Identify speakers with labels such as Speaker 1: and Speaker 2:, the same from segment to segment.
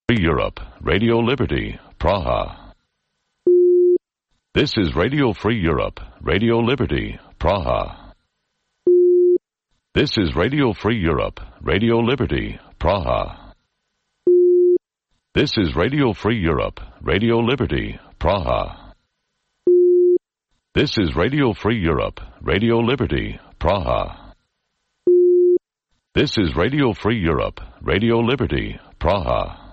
Speaker 1: Free Europe, Radio Liberty, Praha. This is Radio Free Europe, Radio Liberty, Praha. This is Radio Free Europe, Radio Liberty, Praha. This is Radio Free Europe, Radio Liberty, Praha. This is Radio Free Europe, Radio Liberty, Praha. This is Radio Free Europe, Radio Liberty, Praha.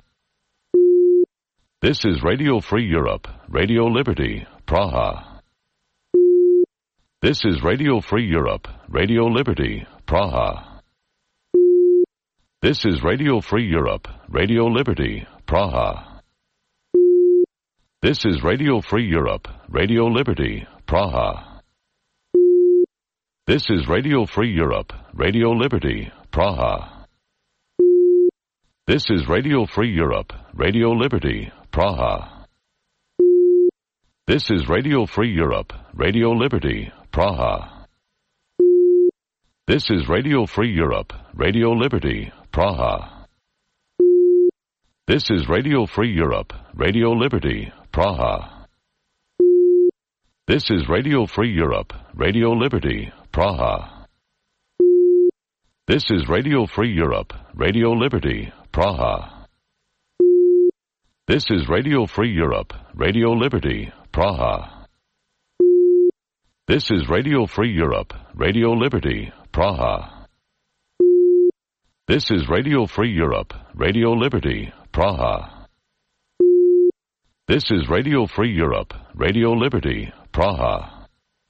Speaker 1: This is Radio Free Europe, Radio Liberty, Praha. This is Radio Free Europe, Radio Liberty, Praha. This is Radio Free Europe, Radio Liberty, Praha. This is Radio Free Europe, Radio Liberty, Praha. This is Radio Free Europe, Radio Liberty, Praha. This is Radio Free Europe, Radio Liberty, Praha. This is Radio Free Europe, Radio Liberty, Praha. This is Radio Free Europe, Radio Liberty, Praha. This is Radio Free Europe, Radio Liberty, Praha. This is Radio Free Europe, Radio Liberty, Praha. This is Radio Free Europe, Radio Liberty, Praha. This is Radio Free Europe, Radio Liberty, Praha. This is Radio Free Europe, Radio Liberty, Praha. This is Radio Free Europe, Radio Liberty, Praha. This is Radio Free Europe, Radio Liberty, Praha.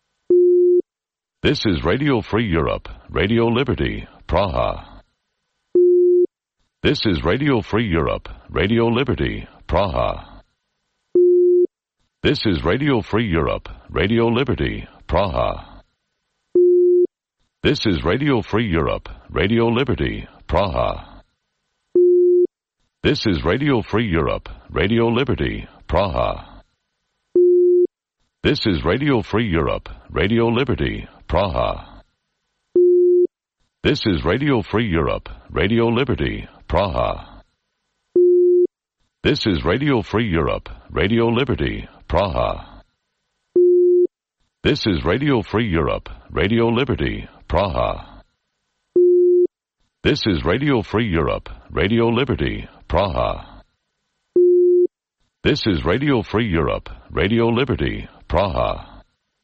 Speaker 1: This is Radio Free Europe, Radio Liberty, Praha. This is Radio Free Europe, Radio Liberty, Praha. This is Radio Free Europe, Radio Liberty, Praha. This is Radio Free Europe, Radio Liberty, Praha. This is Radio Free Europe, Radio Liberty, Praha. This is Radio Free Europe, Radio Liberty, Praha. This is Radio Free Europe, Radio Liberty, Praha. This is Radio Free Europe, Radio Liberty, Praha. This is Radio Free Europe, Radio Liberty, Praha. This is Radio Free Europe, Radio Liberty, Praha. This is Radio Free Europe, Radio Liberty, Praha.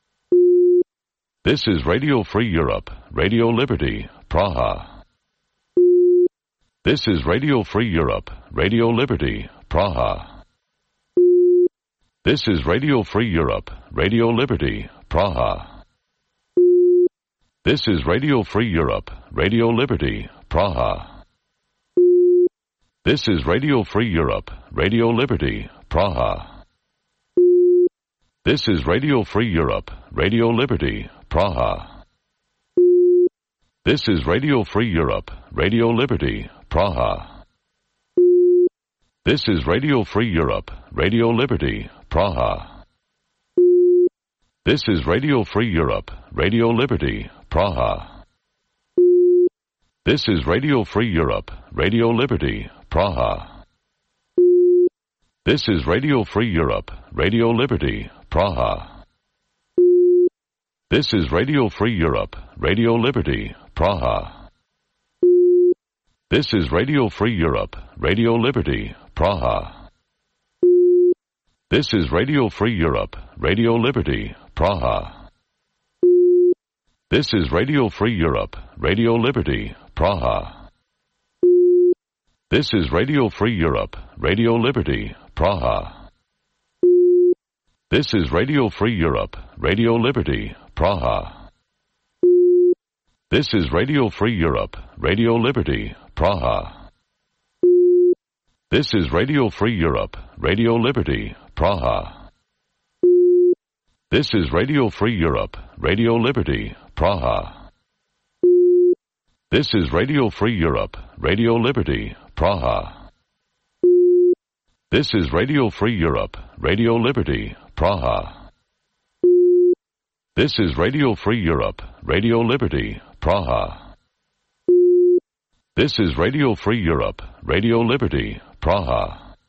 Speaker 1: This is Radio Free Europe, Radio Liberty, Praha. This is Radio Free Europe, Radio Liberty, Praha. This is Radio Free Europe, Radio Liberty, Praha. This is Radio Free Europe, Radio Liberty, Praha. This is Radio Free Europe, Radio Liberty, Praha. This is Radio Free Europe, Radio Liberty, Praha. This is Radio Free Europe, Radio Liberty, Praha. This is Radio Free Europe, Radio Liberty, Praha. This is Radio Free Europe, Radio Liberty, Praha. This is Radio Free Europe, Radio Liberty, Praha. This is Radio Free Europe, Radio Liberty, Praha. This is Radio Free Europe, Radio Liberty, Praha. This is Radio Free Europe, Radio Liberty, Praha. This is Radio Free Europe, Radio Liberty, Praha. This is Radio Free Europe, Radio Liberty, Praha. This is Radio Free Europe, Radio Liberty, Praha. This is Radio Free Europe, Radio Liberty, Praha. This is Radio Free Europe, Radio Liberty, Praha. This is Radio Free Europe, Radio Liberty, Praha. This is Radio Free Europe, Radio Liberty, Praha. This is Radio Free Europe, Radio Liberty, Praha. This is Radio Free Europe, Radio Liberty, Praha. This is Radio Free Europe, Radio Liberty, Praha. This is Radio Free Europe, Radio Liberty, Praha.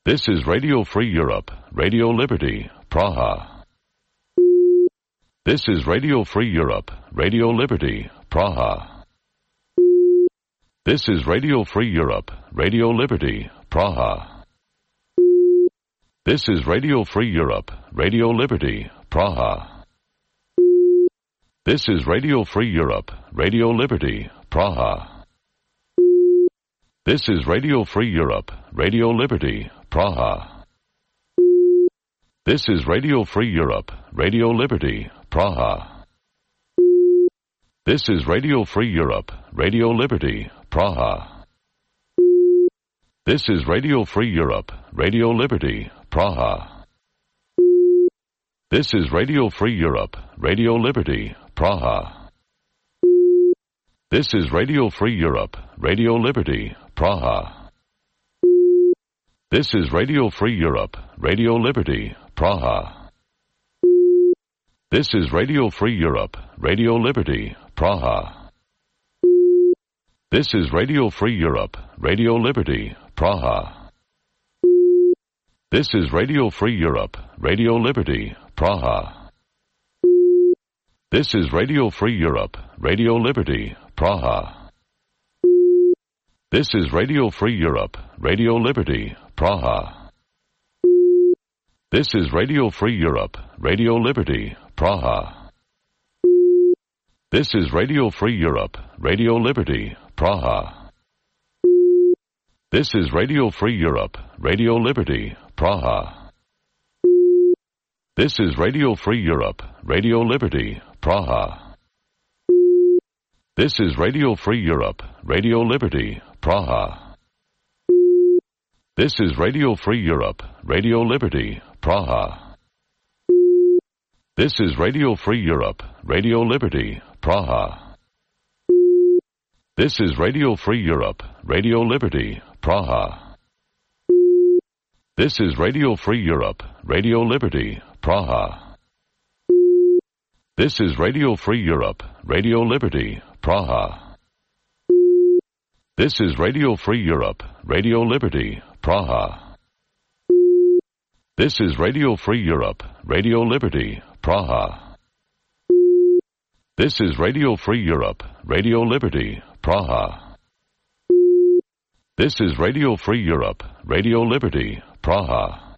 Speaker 1: This is Radio Free Europe, Radio Liberty, Praha. This is Radio Free Europe, Radio Liberty, Praha. This is Radio Free Europe, Radio Liberty, Praha. This is Radio Free Europe, Radio Liberty, Praha. This is Radio Free Europe, Radio Liberty, Praha. This is Radio Free Europe, Radio Liberty, Praha. This is Radio Free Europe, Radio Liberty, Praha. This is Radio Free Europe, Radio Liberty, Praha. This is Radio Free Europe, Radio Liberty, Praha. This is Radio Free Europe, Radio Liberty, Praha. This is Radio Free Europe, Radio Liberty, Praha. This is Radio Free Europe, Radio Liberty, Praha. This is Radio Free Europe, Radio Liberty, Praha. This is Radio Free Europe, Radio Liberty, Praha. This is Radio Free Europe, Radio Liberty, Praha. This is Radio Free Europe, Radio Liberty, Praha. This is Radio Free Europe, Radio Liberty, Praha. This is Radio Free Europe, Radio Liberty, Praha. This is Radio Free Europe, Radio Liberty, Praha. This is Radio Free Europe, Radio Liberty, Praha. This is Radio Free Europe, Radio Liberty, Praha. This is Radio Free Europe, Radio Liberty, Praha. This is Radio Free Europe, Radio Liberty, Praha. This is Radio Free Europe, Radio Liberty, Praha. This is Radio Free Europe, Radio Liberty, Praha. This is Radio Free Europe, Radio Liberty, Praha. This is Radio Free Europe, Radio Liberty, Praha. This is Radio Free Europe, Radio Liberty, Praha. This is Radio Free Europe, Radio Liberty, Praha. This is Radio Free Europe, Radio Liberty, Praha. This is Radio Free Europe, Radio Liberty, Praha.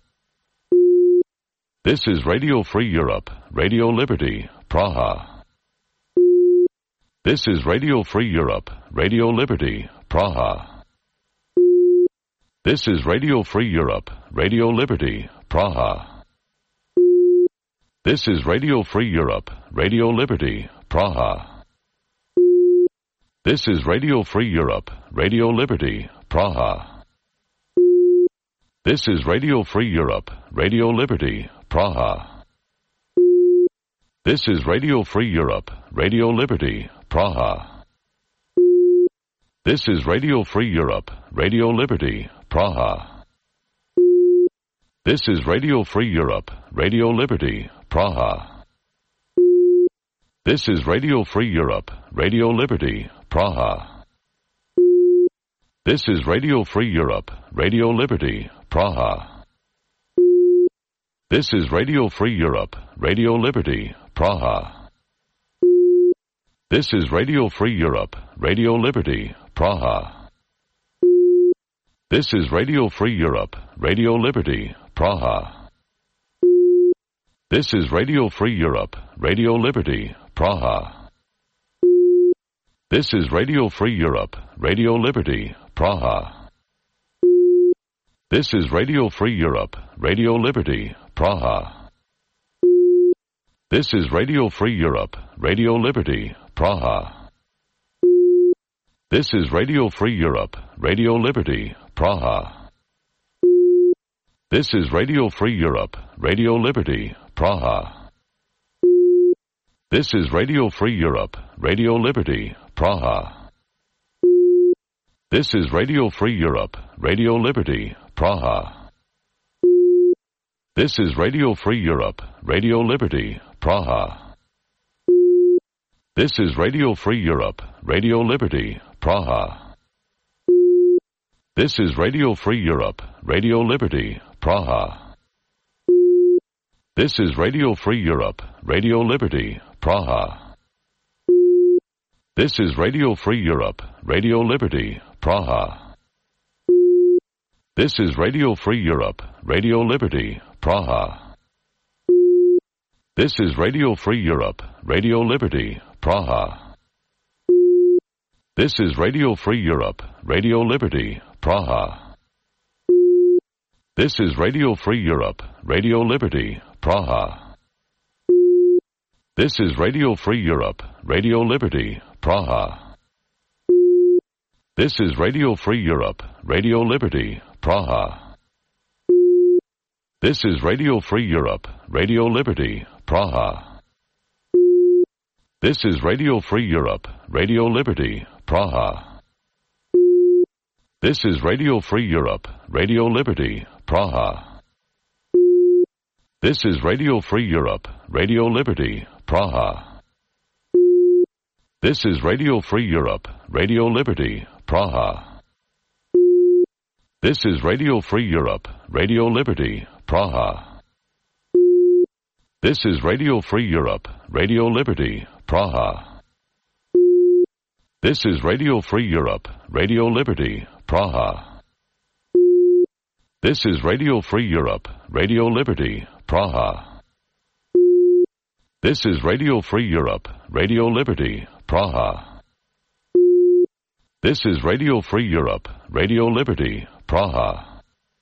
Speaker 1: This is Radio Free Europe, Radio Liberty, Praha. This is Radio Free Europe, Radio Liberty, Praha. This is Radio Free Europe, Radio Liberty, Praha. This is Radio Free Europe, Radio Liberty, Praha. This is Radio Free Europe, Radio Liberty, Praha. This is Radio Free Europe, Radio Liberty, Praha. This is Radio Free Europe, Radio Liberty, Praha. This is Radio Free Europe, Radio Liberty, Praha. This is Radio Free Europe, Radio Liberty, Praha. This is Radio Free Europe, Radio Liberty, Praha. This is Radio Free Europe, Radio Liberty, Praha. This is Radio Free Europe, Radio Liberty, Praha. This is Radio Free Europe, Radio Liberty, Praha. This is Radio Free Europe, Radio Liberty, Praha. This is Radio Free Europe, Radio Liberty, Praha. This is Radio Free Europe, Radio Liberty, Praha. This is Radio Free Europe, Radio Liberty, Praha. This is Radio Free Europe, Radio Liberty, Praha. This is Radio Free Europe, Radio Liberty, Praha. This is Radio Free Europe, Radio Liberty, Praha. This is Radio Free Europe, Radio Liberty, Praha. This is Radio Free Europe, Radio Liberty, Praha. This is Radio Free Europe, Radio Liberty, Praha. This is Radio Free Europe, Radio Liberty, Praha. This is Radio Free Europe, Radio Liberty, Praha. This is Radio Free Europe, Radio Liberty, Praha. This is Radio Free Europe, Radio Liberty, Praha. This is Radio Free Europe, Radio Liberty, Praha. This is Radio Free Europe, Radio Liberty, Praha. This is Radio Free Europe, Radio Liberty, Praha. This is Radio Free Europe, Radio Liberty, Praha. This is Radio Free Europe, Radio Liberty, Praha. This is Radio Free Europe, Radio Liberty, Praha. This is Radio Free Europe, Radio Liberty, Praha. This is Radio Free Europe, Radio Liberty, Praha. This is Radio Free Europe, Radio Liberty, Praha. This is Radio Free Europe, Radio Liberty, Praha. This is Radio Free Europe, Radio Liberty, Praha. This is Radio Free Europe, Radio Liberty, Praha. This is Radio Free Europe, Radio Liberty, Praha. This is Radio Free Europe, Radio Liberty, Praha. This is Radio Free Europe, Radio Liberty, Praha. This is Radio Free Europe, Radio Liberty, Praha. This is Radio Free Europe, Radio Liberty, Praha.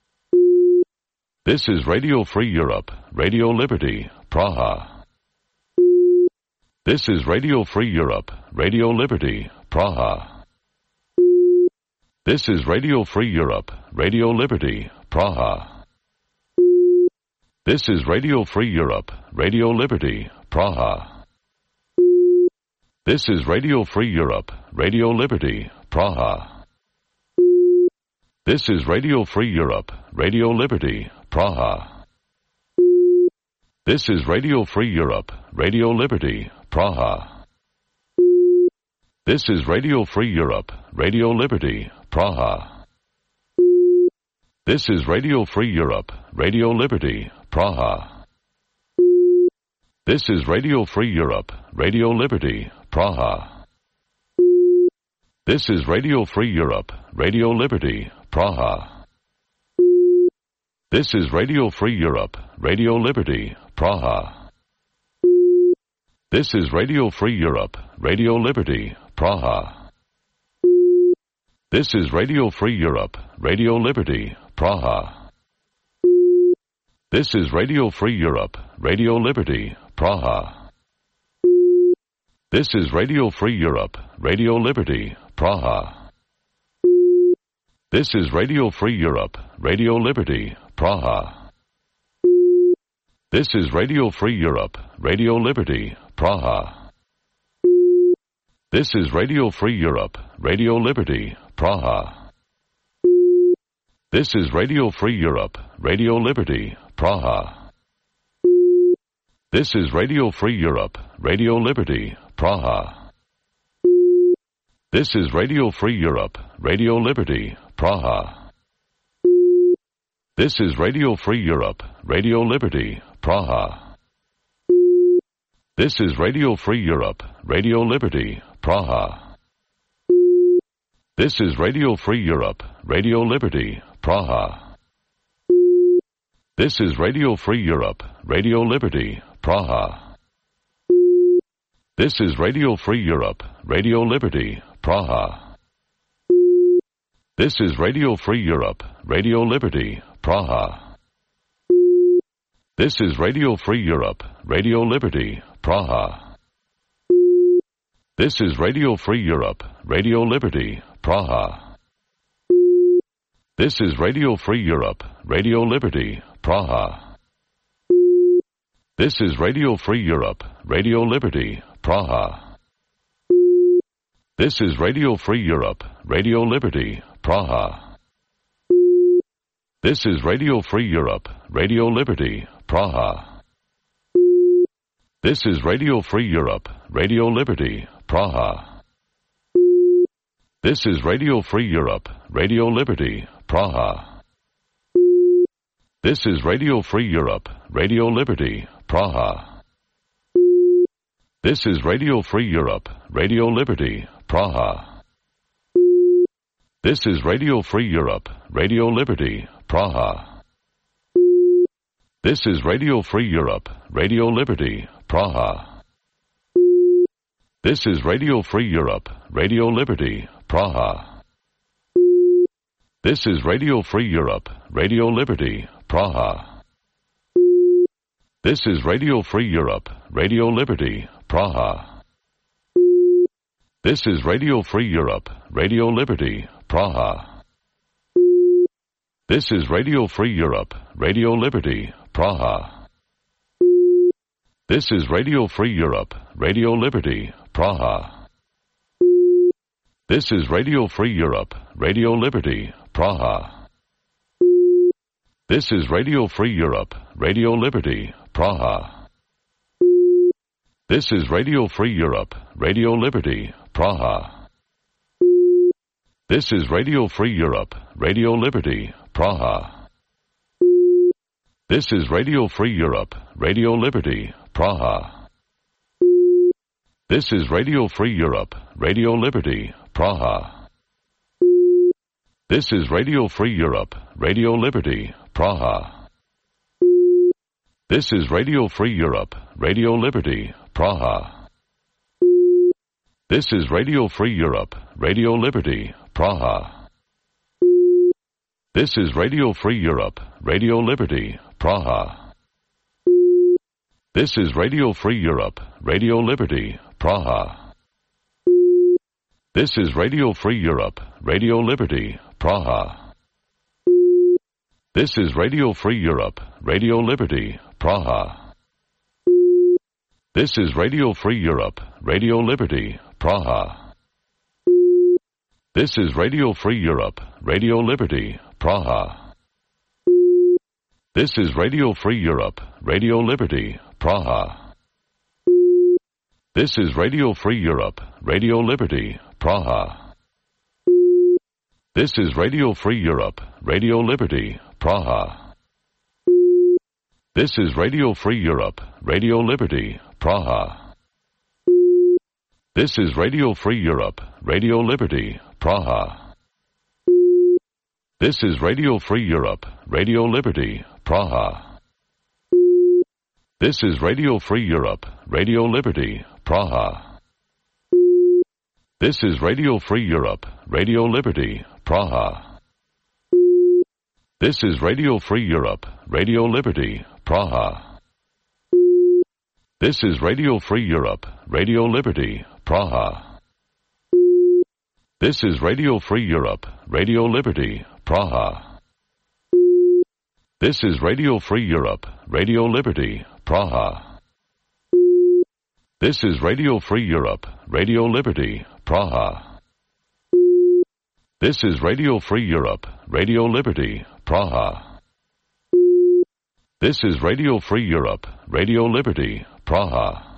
Speaker 1: This is Radio Free Europe, Radio Liberty, Praha. This is Radio Free Europe, Radio Liberty, Praha. This is Radio Free Europe, Radio Liberty, Praha. This is Radio Free Europe, Radio Liberty, Praha. This is Radio Free Europe, Radio Liberty, Praha. This is Radio Free Europe, Radio Liberty, Praha. This is Radio Free Europe, Radio Liberty, Praha. This is Radio Free Europe, Radio Liberty, Praha. This is Radio Free Europe, Radio Liberty, Praha. This is Radio Free Europe, Radio Liberty, Praha. This is Radio Free Europe, Radio Liberty, Praha. This is Radio Free Europe, Radio Liberty, Praha. This is Radio Free Europe, Radio Liberty, Praha. This is Radio Free Europe, Radio Liberty, Praha. This is Radio Free Europe, Radio Liberty, Praha. This is Radio Free Europe, Radio Liberty, Praha. This is Radio Free Europe, Radio Liberty, Praha. This is Radio Free Europe, Radio Liberty, Praha. This is Radio Free Europe, Radio Liberty, Praha. This is Radio Free Europe, Radio Liberty, Praha. This is Radio Free Europe, Radio Liberty, Praha. This is Radio Free Europe, Radio Liberty, Praha. This is Radio Free Europe, Radio Liberty, Praha. This is Radio Free Europe, Radio Liberty, Praha. This is Radio Free Europe, Radio Liberty, Praha. This is Radio Free Europe, Radio Liberty, Praha. This is Radio Free Europe, Radio Liberty, Praha. This is Radio Free Europe, Radio Liberty, Praha. This is Radio Free Europe, Radio Liberty, Praha. This is Radio Free Europe, Radio Liberty, Praha. This is Radio Free Europe, Radio Liberty, Praha. This is Radio Free Europe, Radio Liberty, Praha. This is Radio Free Europe, Radio Liberty, Praha. This is Radio Free Europe, Radio Liberty, Praha. This is Radio Free Europe, Radio Liberty, Praha. This is Radio Free Europe, Radio Liberty, Praha. This is Radio Free Europe, Radio Liberty, Praha. This is Radio Free Europe, Radio Liberty, Praha. This is Radio Free Europe, Radio Liberty, Praha. This is Radio Free Europe, Radio Liberty, Praha. This is Radio Free Europe, Radio Liberty, Praha. This is Radio Free Europe, Radio Liberty, Praha. This is Radio Free Europe, Radio Liberty, Praha. This is Radio Free Europe, Radio Liberty, Praha. This is Radio Free Europe, Radio Liberty, Praha. This is Radio Free Europe, Radio Liberty, Praha. This is Radio Free Europe, Radio Liberty, Praha. This is Radio Free Europe, Radio Liberty, Praha. This is Radio Free Europe, Radio Liberty, Praha. This is Radio Free Europe, Radio Liberty, Praha. This is Radio Free Europe, Radio Liberty, Praha. This is Radio Free Europe, Radio Liberty, Praha. This is Radio Free Europe, Radio Liberty, Praha. This is Radio Free Europe, Radio Liberty, Praha. This is Radio Free Europe, Radio Liberty, Praha. This is Radio Free Europe, Radio Liberty, Praha. This is Radio Free Europe, Radio Liberty, Praha. This is Radio Free Europe, Radio Liberty, Praha. This is Radio Free Europe, Radio Liberty, Praha. This is Radio Free Europe, Radio Liberty, Praha. This is Radio Free Europe, Radio Liberty, Praha. This is Radio Free Europe, Radio Liberty, Praha. This is Radio Free Europe, Radio Liberty, Praha. This is Radio Free Europe, Radio Liberty, Praha. This is Radio Free Europe, Radio Liberty, Praha. This is Radio Free Europe, Radio Liberty, Praha. This is Radio Free Europe, Radio Liberty, Praha. This is Radio Free Europe, Radio Liberty, Praha. This is Radio Free Europe, Radio Liberty, Praha. This is Radio Free Europe, Radio Liberty, Praha. This is Radio Free Europe, Radio Liberty, Praha. This is Radio Free Europe, Radio Liberty, Praha. This is Radio Free Europe, Radio Liberty, Praha. This is Radio Free Europe, Radio Liberty, Praha. This is Radio Free Europe, Radio Liberty, Praha. This is Radio Free Europe, Radio Liberty, Praha.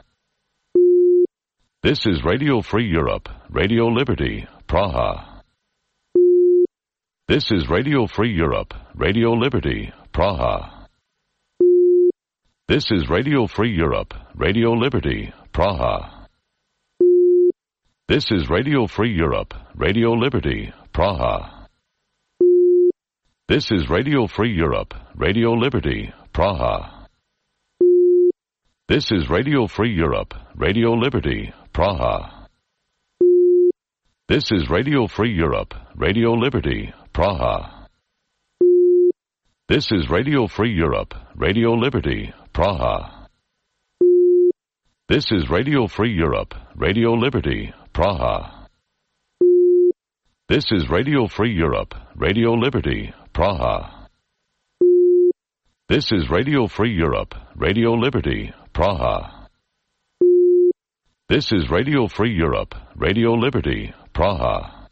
Speaker 1: This is Radio Free Europe, Radio Liberty, Praha. This is Radio Free Europe, Radio Liberty, Praha. This is Radio Free Europe, Radio Liberty, Praha. This is Radio Free Europe, Radio Liberty, Praha. This is Radio Free Europe, Radio Liberty, Praha. This is Radio Free Europe, Radio Liberty, Praha. This is Radio Free Europe, Radio Liberty, Praha. This is Radio Free Europe, Radio Liberty, Praha. This is Radio Free Europe, Radio Liberty, Praha. This is Radio Free Europe, Radio Liberty, Praha. This is Radio Free Europe, Radio Liberty, Praha. This is Radio Free Europe, Radio Liberty, Praha.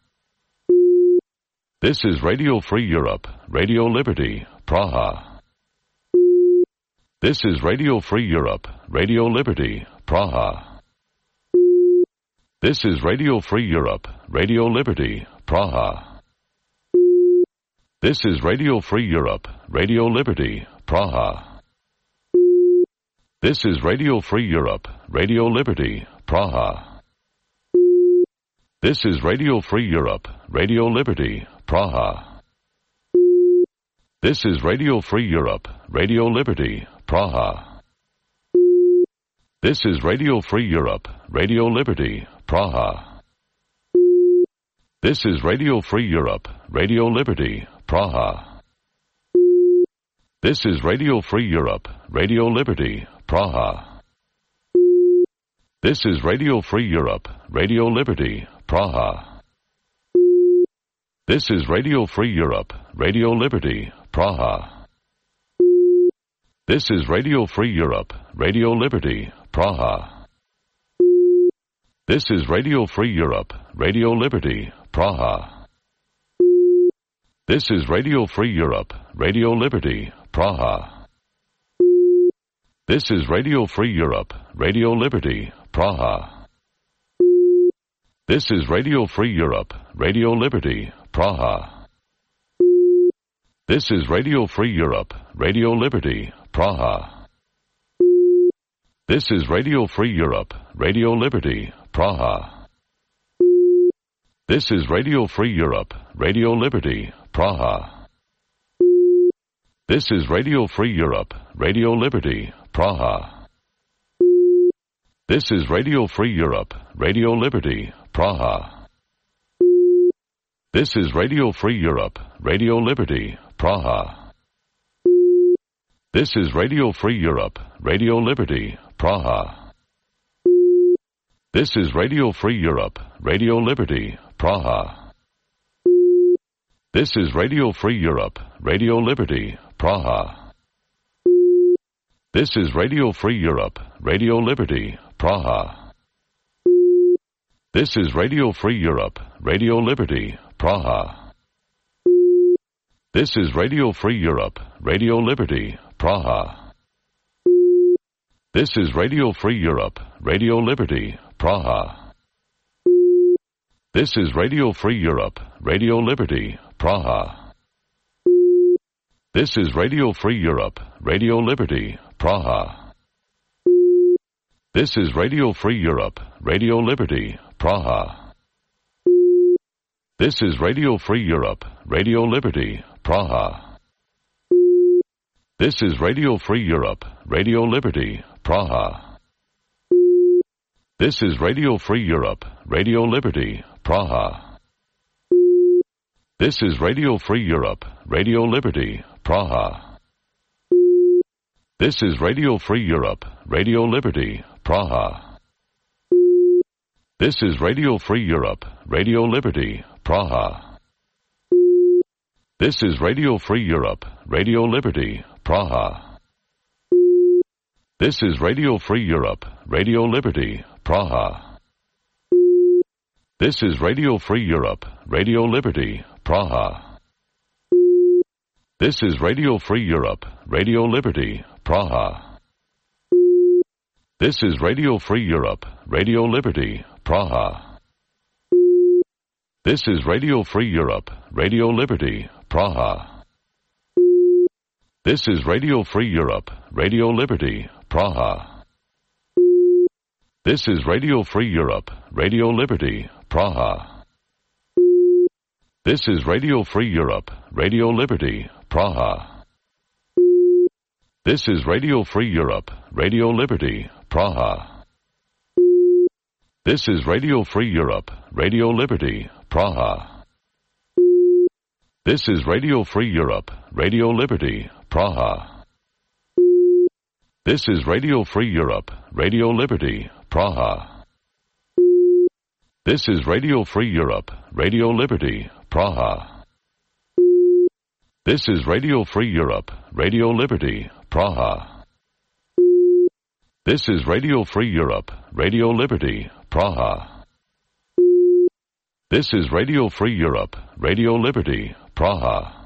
Speaker 1: This is Radio Free Europe, Radio Liberty, Praha. This is Radio Free Europe, Radio Liberty, Praha. This is Radio Free Europe, Radio Liberty, Praha. This is Radio Free Europe, Radio Liberty, Praha. This is Radio Free Europe, Radio Liberty, Praha. This is Radio Free Europe, Radio Liberty, Praha. This is Radio Free Europe, Radio Liberty, Praha. This is Radio Free Europe, Radio Liberty, Praha. This is Radio Free Europe, Radio Liberty, Praha. This is Radio Free Europe, Radio Liberty, Praha. This is Radio Free Europe, Radio Liberty, Praha. This is Radio Free Europe, Radio Liberty, Praha. This is Radio Free Europe, Radio Liberty, Praha. This is Radio Free Europe, Radio Liberty, Praha. This is Radio Free Europe, Radio Liberty, Praha. This is Radio Free Europe, Radio Liberty, Praha. This is Radio Free Europe, Radio Liberty, Praha. This is Radio Free Europe, Radio Liberty, Praha. This is Radio Free Europe, Radio Liberty, Praha. This is Radio Free Europe, Radio Liberty, Praha. This is Radio Free Europe, Radio Liberty, Praha. This is Radio Free Europe, Radio Liberty, Praha. This is Radio Free Europe, Radio Liberty, Praha. This is Radio Free Europe, Radio Liberty, Praha. This is Radio Free Europe, Radio Liberty, Praha. This is Radio Free Europe, Radio Liberty, Praha. This is Radio Free Europe, Radio Liberty, Praha. This is Radio Free Europe, Radio Liberty, Praha. This is Radio Free Europe, Radio Liberty, Praha. This is Radio Free Europe, Radio Liberty, Praha. This is Radio Free Europe, Radio Liberty, Praha. This is Radio Free Europe, Radio Liberty, Praha. This is Radio Free Europe, Radio Liberty, Praha. This is Radio Free Europe, Radio Liberty, Praha. This is Radio Free Europe, Radio Liberty, Praha. This is Radio Free Europe, Radio Liberty, Praha. This is Radio Free Europe, Radio Liberty, Praha. This is Radio Free Europe, Radio Liberty, Praha. This is Radio Free Europe, Radio Liberty, Praha. This is Radio Free Europe, Radio Liberty, Praha. This is Radio Free Europe, Radio Liberty, Praha. This is Radio Free Europe, Radio Liberty, Praha. This is Radio Free Europe, Radio Liberty, Praha. This is Radio Free Europe, Radio Liberty, Praha. This is Radio Free Europe, Radio Liberty, Praha. This is Radio Free Europe, Radio Liberty, Praha. This is Radio Free Europe, Radio Liberty, Praha. This is Radio Free Europe, Radio Liberty, Praha. This is Radio Free Europe, Radio Liberty, Praha. This is Radio Free Europe, Radio Liberty, Praha. This is Radio Free Europe, Radio Liberty, Praha. This is Radio Free Europe, Radio Liberty, Praha. This is Radio Free Europe, Radio Liberty, Praha. This is Radio Free Europe, Radio Liberty, Praha. This is Radio Free Europe, Radio Liberty, Praha. This is Radio Free Europe, Radio Liberty, Praha.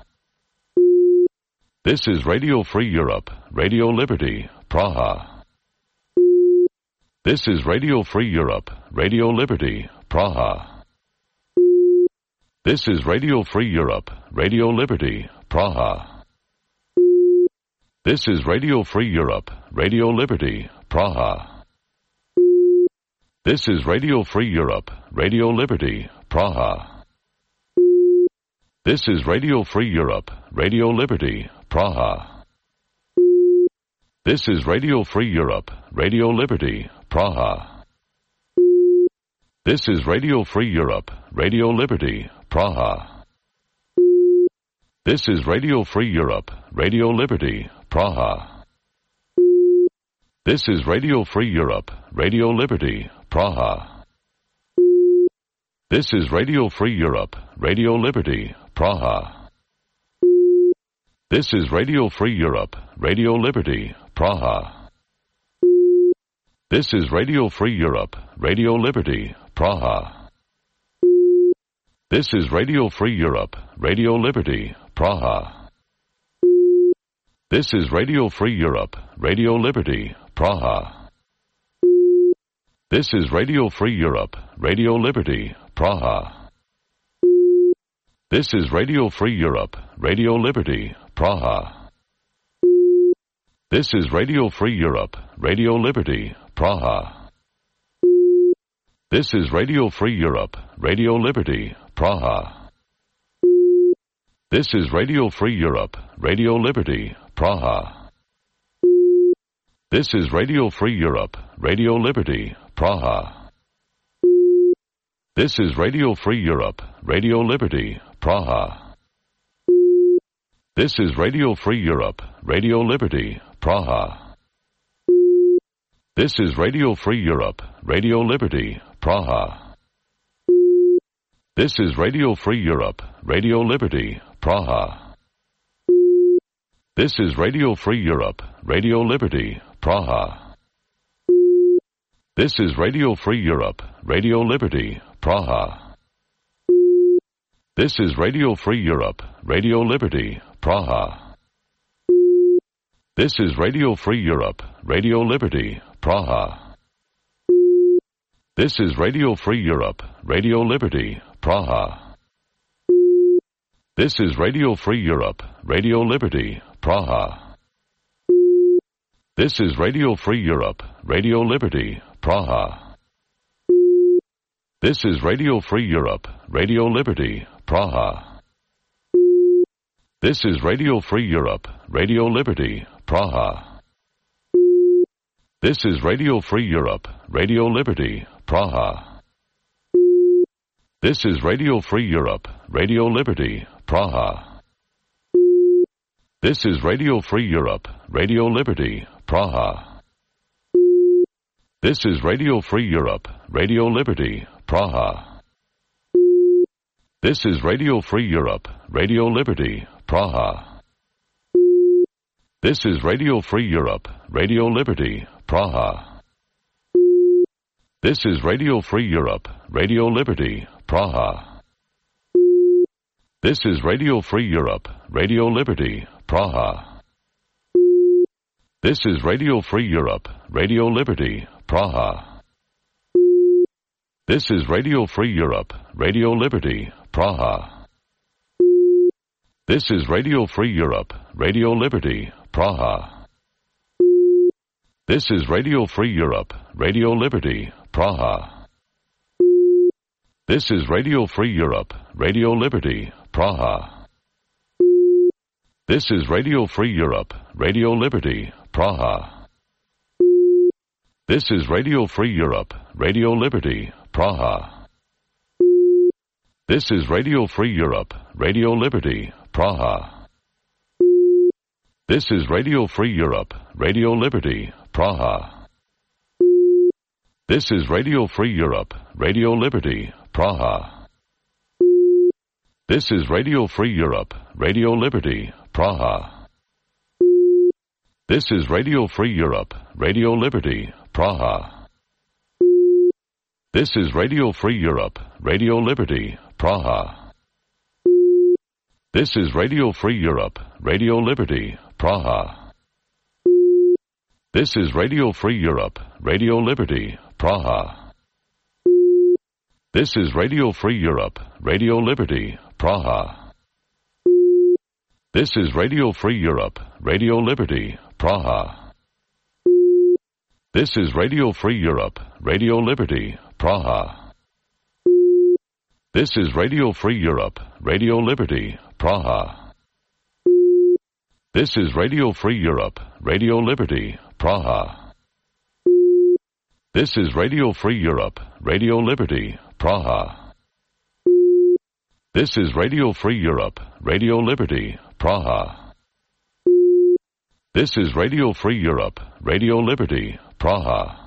Speaker 1: This is Radio Free Europe, Radio Liberty, Praha. This is Radio Free Europe, Radio Liberty, Praha. This is Radio Free Europe, Radio Liberty, Praha. This is Radio Free Europe, Radio Liberty, Praha. This is Radio Free Europe, Radio Liberty, Praha. This is Radio Free Europe, Radio Liberty, Praha. This is Radio Free Europe, Radio Liberty, Praha. This is Radio Free Europe, Radio Liberty, Praha. This is Radio Free Europe, Radio Liberty, Praha. This is Radio Free Europe, Radio Liberty, Praha. This is Radio Free Europe, Radio Liberty, Praha. This is Radio Free Europe, Radio Liberty, Praha. This is Radio Free Europe, Radio Liberty, Praha. This is Radio Free Europe, Radio Liberty, Praha. This is Radio Free Europe, Radio Liberty, Praha. This is Radio Free Europe, Radio Liberty, Praha. This is Radio Free Europe, Radio Liberty, Praha. This is Radio Free Europe, Radio Liberty, Praha. This is Radio Free Europe, Radio Liberty, Praha. This is Radio Free Europe, Radio Liberty, Praha. This is Radio Free Europe, Radio Liberty, Praha. This is Radio Free Europe, Radio Liberty, Praha. This is Radio Free Europe, Radio Liberty, Praha. This is Radio Free Europe, Radio Liberty, Praha. This is Radio Free Europe, Radio Liberty, Praha. This is Radio Free Europe, Radio Liberty, Praha. This is Radio Free Europe, Radio Liberty, Praha. This is Radio Free Europe, Radio Liberty, Praha. This is Radio Free Europe, Radio Liberty, Praha. This is Radio Free Europe, Radio Liberty, Praha. This is Radio Free Europe, Radio Liberty, Praha. This is Radio Free Europe, Radio Liberty, Praha. This is Radio Free Europe, Radio Liberty, Praha. This is Radio Free Europe, Radio Liberty, Praha. This is Radio Free Europe, Radio Liberty, Praha. This is Radio Free Europe, Radio Liberty, Praha. This is Radio Free Europe, Radio Liberty, Praha. This is Radio Free Europe, Radio Liberty, Praha. This is Radio Free Europe, Radio Liberty, Praha. This is Radio Free Europe, Radio Liberty, Praha. This is Radio Free Europe, Radio Liberty, Praha. This is Radio Free Europe, Radio Liberty, Praha. This is Radio Free Europe, Radio Liberty, Praha. This is Radio Free Europe, Radio Liberty, Praha. This is Radio Free Europe, Radio Liberty, Praha. This is Radio Free Europe, Radio Liberty, Praha. This is Radio Free Europe, Radio Liberty, Praha. This is Radio Free Europe, Radio Liberty, Praha. This is Radio Free Europe, Radio Liberty, Praha. This is Radio Free Europe, Radio Liberty, Praha. This is Radio Free Europe, Radio Liberty, Praha. This is Radio Free Europe, Radio Liberty, Praha. This is Radio Free Europe, Radio Liberty, Praha. This is Radio Free Europe, Radio Liberty, Praha. This is Radio Free Europe, Radio Liberty, Praha. This is Radio Free Europe, Radio Liberty, Praha. This is Radio Free Europe, Radio Liberty, Praha. This is Radio Free Europe, Radio Liberty, Praha. This is Radio Free Europe, Radio Liberty, Praha. This is Radio Free Europe, Radio Liberty, Praha. This is Radio Free Europe, Radio Liberty, Praha. This is Radio Free Europe, Radio Liberty, Praha. This is Radio Free Europe, Radio Liberty, Praha. This is Radio Free Europe, Radio Liberty, Praha. This is Radio Free Europe, Radio Liberty, Praha.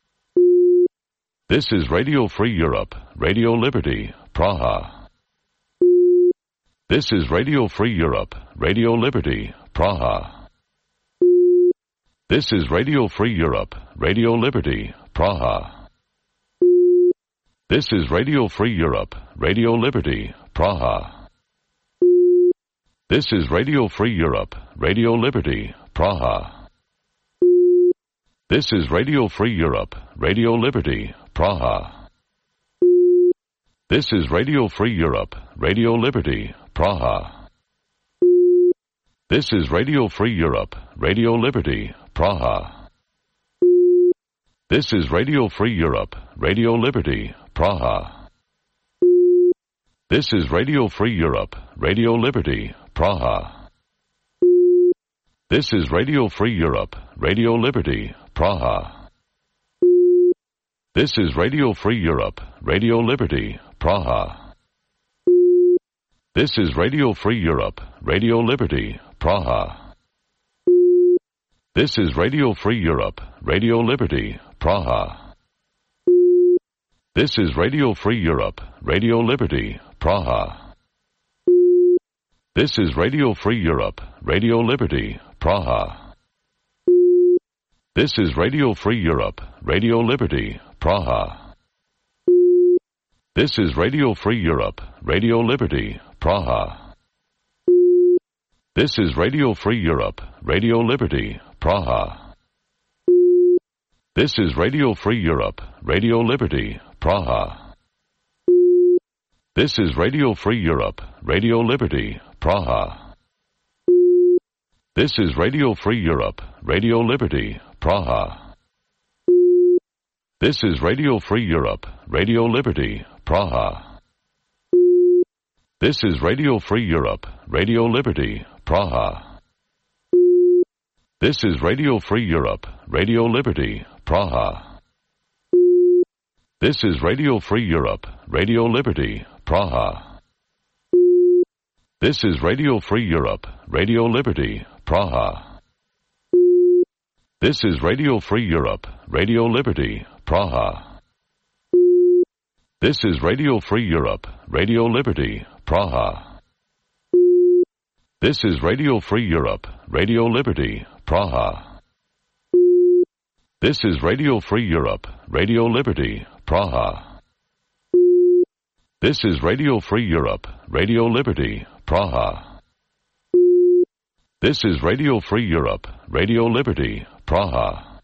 Speaker 1: This is Radio Free Europe, Radio Liberty, Praha. This is Radio Free Europe, Radio Liberty, Praha. This is Radio Free Europe, Radio Liberty, Praha. This is Radio Free Europe, Radio Liberty, Praha. This is Radio Free Europe, Radio Liberty, Praha. This is Radio Free Europe, Radio Liberty, Praha. This is Radio Free Europe, Radio Liberty, Praha. This is Radio Free Europe, Radio Liberty, Praha. This is Radio Free Europe, Radio Liberty, Praha. This is Radio Free Europe, Radio Liberty, Praha. This is Radio Free Europe, Radio Liberty, Praha. This is Radio Free Europe, Radio Liberty, Praha. This is Radio Free Europe, Radio Liberty, Praha. This is Radio Free Europe, Radio Liberty, Praha. This is Radio Free Europe, Radio Liberty, Praha. This is Radio Free Europe, Radio Liberty, Praha. This is Radio Free Europe, Radio Liberty, Praha. This is Radio Free Europe, Radio Liberty, Praha. This is Radio Free Europe, Radio Liberty, Praha. This is Radio Free Europe, Radio Liberty, Praha. This is Radio Free Europe, Radio Liberty, Praha. This is Radio Free Europe, Radio Liberty, Praha. This is Radio Free Europe, Radio Liberty, Praha. This is Radio Free Europe, Radio Liberty, Praha. This is Radio Free Europe, Radio Liberty, Praha. This is Radio Free Europe, Radio Liberty, Praha. This is Radio Free Europe, Radio Liberty, Praha. This is Radio Free Europe, Radio Liberty, Praha. This is Radio Free Europe, Radio Liberty, Praha. This is Radio Free Europe, Radio Liberty, Praha. This is Radio Free Europe, Radio Liberty, Praha. This is Radio Free Europe, Radio Liberty, Praha. This is Radio Free Europe, Radio Liberty, Praha.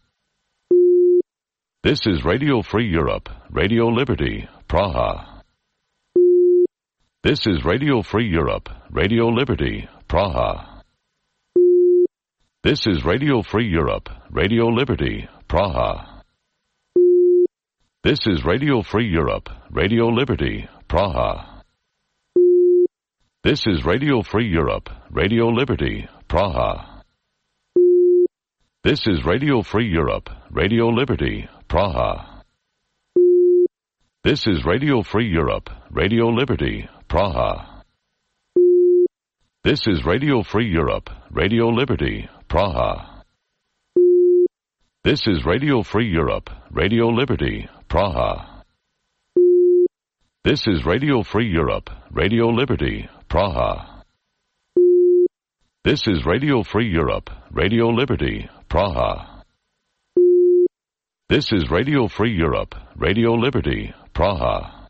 Speaker 1: This is Radio Free Europe, Radio Liberty, Praha. This is Radio Free Europe, Radio Liberty, Praha. This is Radio Free Europe, Radio Liberty, Praha. This is Radio Free Europe, Radio Liberty, Praha. This is Radio Free Europe, Radio Liberty, Praha. This is Radio Free Europe, Radio Liberty, Praha. This is Radio Free Europe, Radio Liberty, Praha. This is Radio Free Europe, Radio Liberty, Praha. This is Radio Free Europe, Radio Liberty, Praha. This is Radio Free Europe, Radio Liberty, Praha. This is Radio Free Europe, Radio Liberty, Praha. This is Radio Free Europe, Radio Liberty, Praha.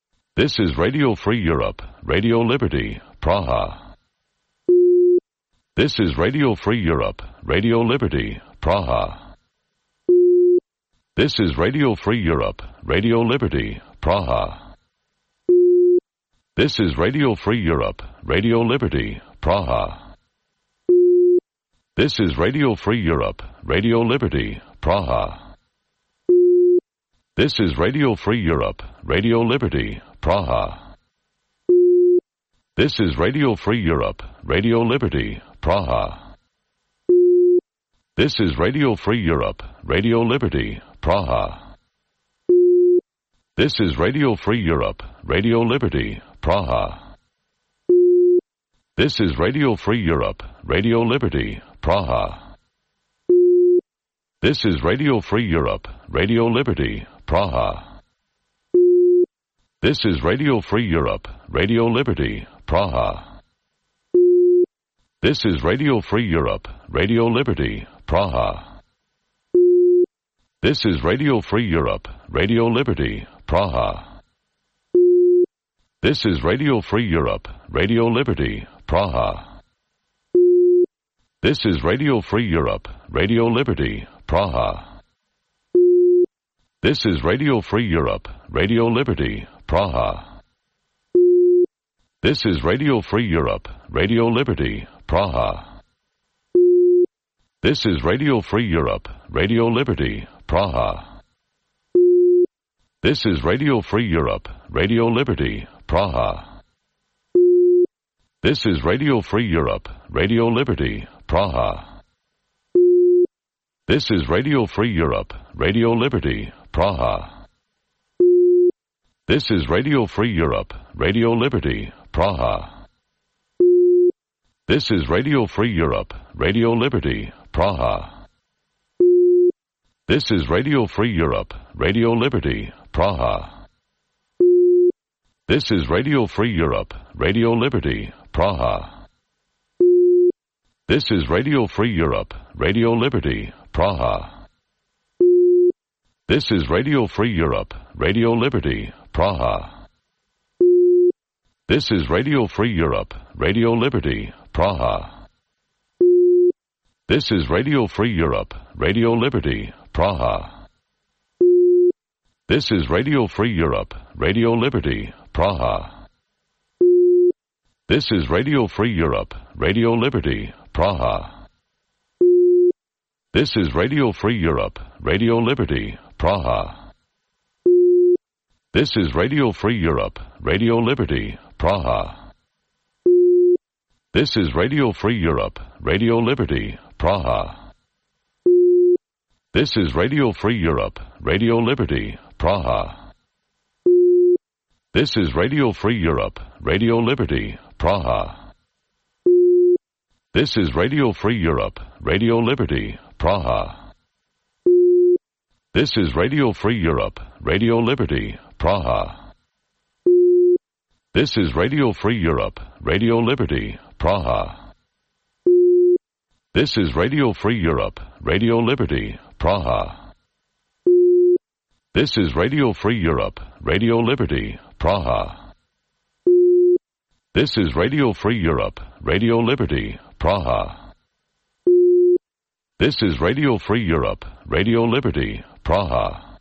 Speaker 1: This is Radio Free Europe, Radio Liberty, Praha. This is Radio Free Europe, Radio Liberty, Praha. This is Radio Free Europe, Radio Liberty, Praha. This is Radio Free Europe, Radio Liberty, Praha. This is Radio Free Europe, Radio Liberty, Praha. This is Radio Free Europe, Radio Liberty, Praha. This is Radio Free Europe, Radio Liberty, Praha. This is Radio Free Europe, Radio Liberty, Praha. This is Radio Free Europe, Radio Liberty, Praha. This is Radio Free Europe, Radio Liberty, Praha. This is Radio Free Europe, Radio Liberty, Praha. This is Radio Free Europe, Radio Liberty, Praha. This is Radio Free Europe, Radio Liberty, Praha. This is Radio Free Europe, Radio Liberty, Praha. This is Radio Free Europe, Radio Liberty, Praha. This is Radio Free Europe, Radio Liberty, Praha. This is Radio Free Europe, Radio Liberty, Praha. This is Radio Free Europe, Radio Liberty, Praha. This is Radio Free Europe, Radio Liberty, Praha. This is Radio Free Europe, Radio Liberty, Praha. This is Radio Free Europe, Radio Liberty, Praha. This is Radio Free Europe, Radio Liberty, Praha. This is Radio Free Europe, Radio Liberty, Praha. This is Radio Free Europe, Radio Liberty, Praha. This is Radio Free Europe, Radio Liberty, Praha. This is Radio Free Europe, Radio Liberty, Praha. This is Radio Free Europe, Radio Liberty, Praha. This is Radio Free Europe, Radio Liberty, Praha. This is Radio Free Europe, Radio Liberty, Praha. This is Radio Free Europe, Radio Liberty, Praha. This is Radio Free Europe, Radio Liberty, Praha. This is Radio Free Europe, Radio Liberty, Praha. This is Radio Free Europe, Radio Liberty, Praha. This is Radio Free Europe, Radio Liberty, Praha. This is Radio Free Europe, Radio Liberty, Praha. This is Radio Free Europe, Radio Liberty, Praha. This is Radio Free Europe, Radio Liberty, Praha. This is Radio Free Europe, Radio Liberty, Praha. This is Radio Free Europe, Radio Liberty, Praha. This is Radio Free Europe, Radio Liberty, Praha. This is Radio Free Europe, Radio Liberty, Praha. This is Radio Free Europe, Radio Liberty, Praha. This is Radio Free Europe, Radio Liberty, Praha. This is Radio Free Europe, Radio Liberty, Praha.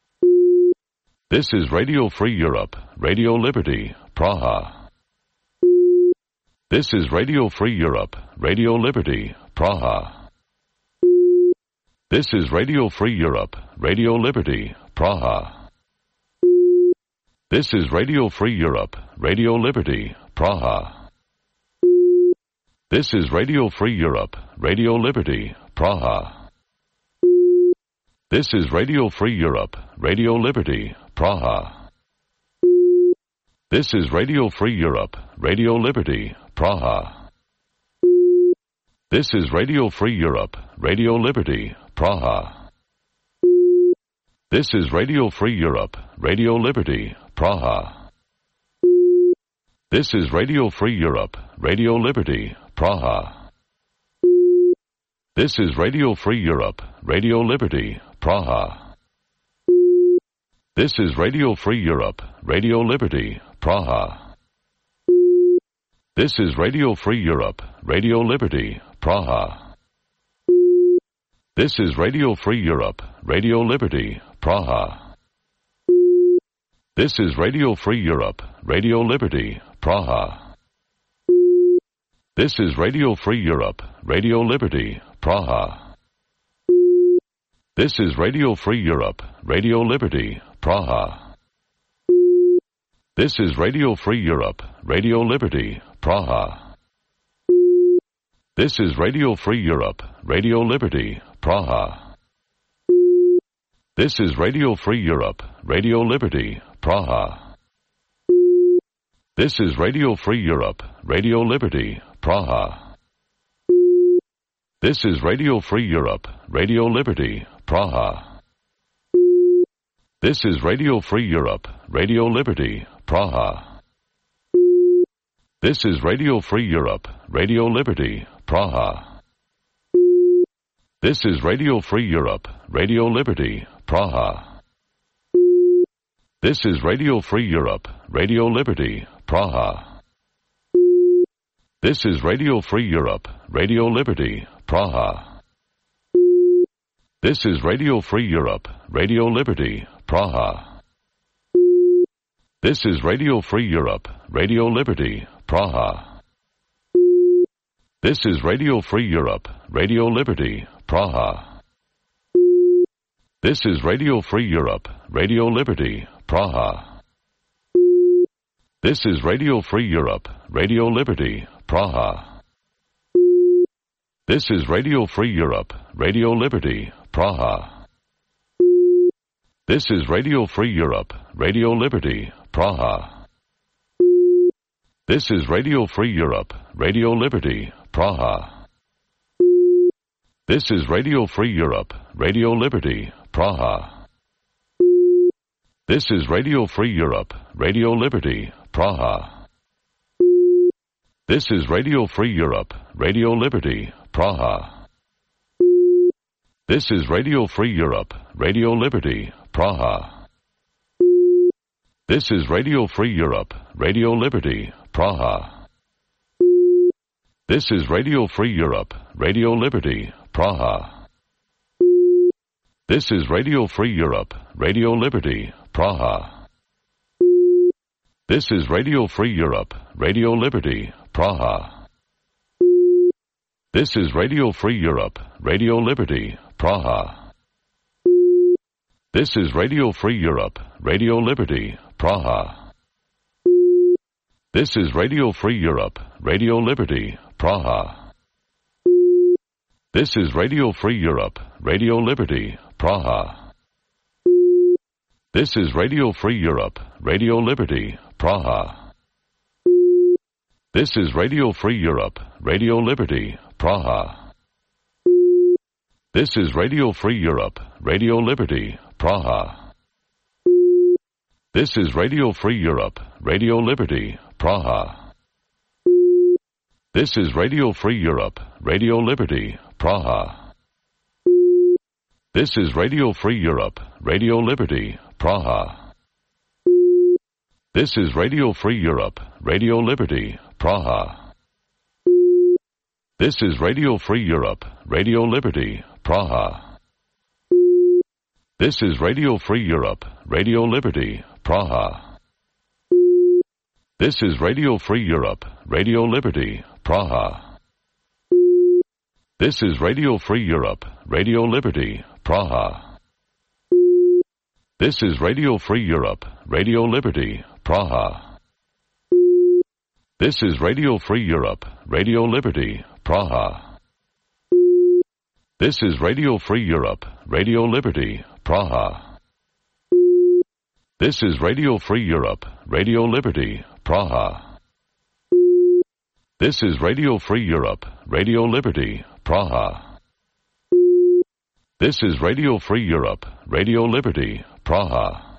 Speaker 1: This is Radio Free Europe, Radio Liberty, Praha. This is Radio Free Europe, Radio Liberty, Praha. This is Radio Free Europe, Radio Liberty, Praha. This is Radio Free Europe, Radio Liberty, Praha. This is Radio Free Europe, Radio Liberty, Praha. This is Radio Free Europe, Radio Liberty, Praha. This is Radio Free Europe, Radio Liberty, Praha. This is Radio Free Europe, Radio Liberty, Praha. This is Radio Free Europe, Radio Liberty, Praha. This is Radio Free Europe, Radio Liberty, Praha. This is Radio Free Europe, Radio Liberty, Praha. This is Radio Free Europe, Radio Liberty, Praha. This is Radio Free Europe, Radio Liberty, Praha. This is Radio Free Europe, Radio Liberty, Praha. This is Radio Free Europe, Radio Liberty, Praha. This is Radio Free Europe, Radio Liberty, Praha. This is Radio Free Europe, Radio Liberty, Praha. This is Radio Free Europe, Radio Liberty, Praha. This is Radio Free Europe, Radio Liberty, Praha. This is Radio Free Europe, Radio Liberty, Praha. This is Radio Free Europe, Radio Liberty, Praha. This is Radio Free Europe, Radio Liberty, Praha. This is Radio Free Europe, Radio Liberty, Praha. This is Radio Free Europe, Radio Liberty, Praha. This is Radio Free Europe, Radio Liberty, Praha. This is Radio Free Europe, Radio Liberty, Praha. This is Radio Free Europe, Radio Liberty, Praha. This is Radio Free Europe, Radio Liberty, Praha. This is Radio Free Europe, Radio Liberty, Praha. This is Radio Free Europe, Radio Liberty, Praha. This is Radio Free Europe, Radio Liberty, Praha. This is Radio Free Europe, Radio Liberty, Praha. This is Radio Free Europe, Radio Liberty, Praha. This is Radio Free Europe, Radio Liberty, Praha. This is Radio Free Europe, Radio Liberty, Praha. This is Radio Free Europe, Radio Liberty, Praha. This is Radio Free Europe, Radio Liberty, Praha. This is Radio Free Europe, Radio Liberty, Praha. This is Radio Free Europe, Radio Liberty, Praha. This is Radio Free Europe, Radio Liberty, Praha. This is Radio Free Europe, Radio Liberty, Praha. This is Radio Free Europe, Radio Liberty, Praha. This is Radio Free Europe, Radio Liberty, Praha. This is Radio Free Europe, Radio Liberty, Praha. This is Radio Free Europe, Radio Liberty, Praha. This is Radio Free Europe, Radio Liberty, Praha. This is Radio Free Europe, Radio Liberty, Praha. This is Radio Free Europe, Radio Liberty, Praha. This is Radio Free Europe, Radio Liberty, Praha. This is Radio Free Europe, Radio Liberty, Praha. This is Radio Free Europe, Radio Liberty, Praha. This is Radio Free Europe, Radio Liberty, Praha. This is Radio Free Europe, Radio Liberty, Praha. This is Radio Free Europe, Radio Liberty, Praha. This is Radio Free Europe, Radio Liberty, Praha. This is Radio Free Europe, Radio Liberty, Praha. This is Radio Free Europe, Radio Liberty, Praha. This is Radio Free Europe, Radio Liberty, Praha. This is Radio Free Europe, Radio Liberty, Praha. This is Radio Free Europe, Radio Liberty, Praha. This is Radio Free Europe, Radio Liberty, Praha. This is Radio Free Europe, Radio Liberty, Praha. This is Radio Free Europe, Radio Liberty, Praha. This is Radio Free Europe, Radio Liberty, Praha.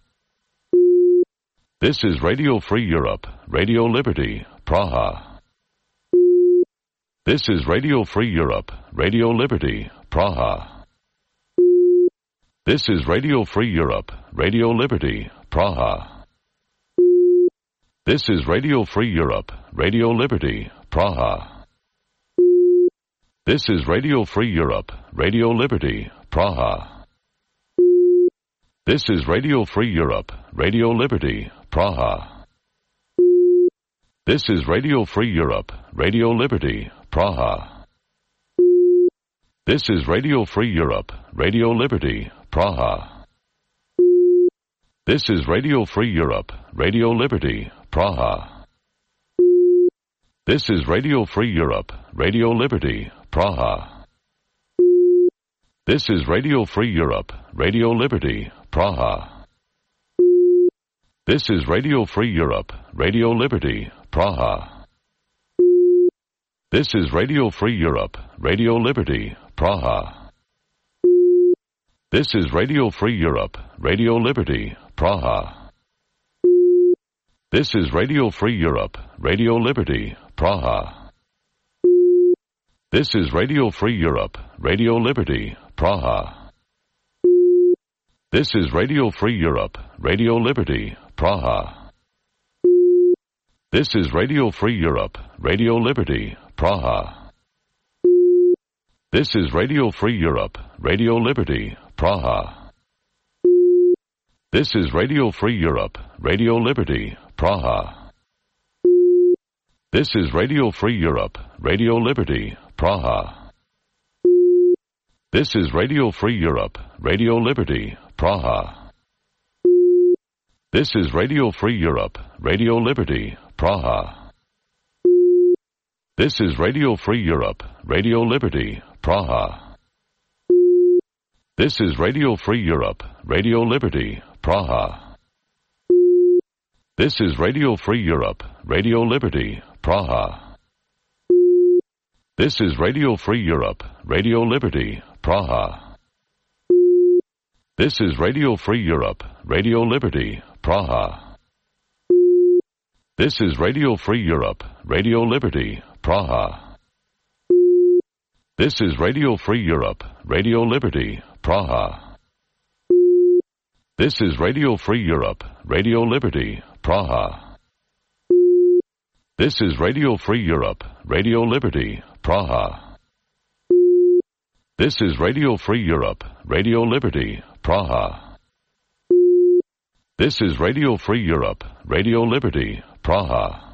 Speaker 1: This is Radio Free Europe, Radio Liberty, Praha. This is Radio Free Europe, Radio Liberty, Praha. This is Radio Free Europe, Radio Liberty, Praha. This is Radio Free Europe, Radio Liberty, Praha. This is Radio Free Europe, Radio Liberty, Praha. This is Radio Free Europe, Radio Liberty, Praha. This is Radio Free Europe, Radio Liberty, Praha. This is Radio Free Europe, Radio Liberty, Praha. This is Radio Free Europe, Radio Liberty, Praha. This is Radio Free Europe, Radio Liberty, Praha. This is Radio Free Europe, Radio Liberty, Praha. This is Radio Free Europe, Radio Liberty, Praha. This is Radio Free Europe, Radio Liberty, Praha. This is Radio Free Europe, Radio Liberty, Praha. This is Radio Free Europe, Radio Liberty, Praha. This is Radio Free Europe, Radio Liberty, Praha. This is Radio Free Europe, Radio Liberty, Praha. This is Radio Free Europe, Radio Liberty, Praha. This is Radio Free Europe, Radio Liberty, Praha. This is Radio Free Europe, Radio Liberty, Praha. This is Radio Free Europe, Radio Liberty, Praha. This is Radio Free Europe, Radio Liberty, Praha. This is Radio Free Europe, Radio Liberty, Praha. This is Radio Free Europe, Radio Liberty, Praha. This is Radio Free Europe, Radio Liberty, Praha. This is Radio Free Europe, Radio Liberty, Praha. This is Radio Free Europe, Radio Liberty, Praha. This is Radio Free Europe, Radio Liberty, Praha. This is Radio Free Europe, Radio Liberty, Praha. This is Radio Free Europe, Radio Liberty, Praha. This is Radio Free Europe, Radio Liberty, Praha. This is Radio Free Europe, Radio Liberty, Praha. This is Radio Free Europe, Radio Liberty, Praha. This is Radio Free Europe, Radio Liberty, Praha.